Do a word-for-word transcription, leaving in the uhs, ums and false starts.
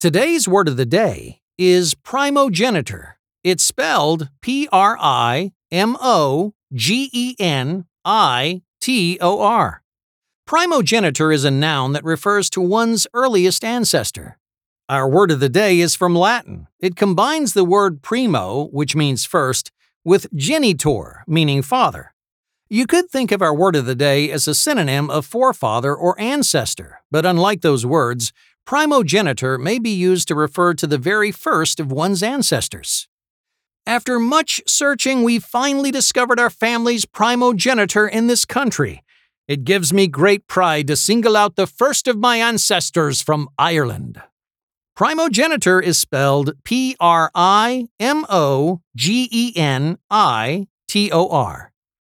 Today's word of the day is primogenitor. It's spelled P R I M O G E N I T O R. Primogenitor is a noun that refers to one's earliest ancestor. Our word of the day is from Latin. It combines the word primo, which means first, with genitor, meaning father. You could think of our word of the day as a synonym of forefather or ancestor, but unlike those words, primogenitor may be used to refer to the very first of one's ancestors. After much searching, we finally discovered our family's primogenitor in this country. It gives me great pride to single out the first of my ancestors from Ireland. Primogenitor is spelled P R I M O G E N I T O R.